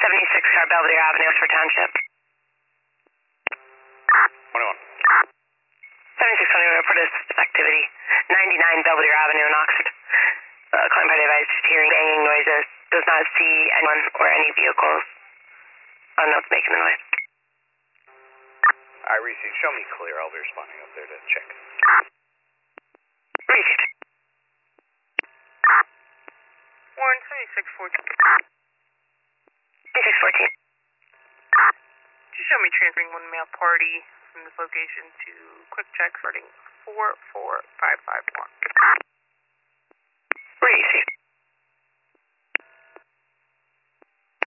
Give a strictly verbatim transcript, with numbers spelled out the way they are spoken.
seventy-six car Belvedere Avenue for Township. twenty-one. seventy-six twenty-one reported activity. ninety-nine Belvedere Avenue in Oxford. Uh, client party advised hearing banging noises. Does not see anyone or any vehicles. Unknown's making the noise. I received. Show me clear. I'll be responding up there to check. Received. Warren seventy-six fourteen. seventy-six fourteen. Just show me transferring one male party from this location to quick check starting four four five five one.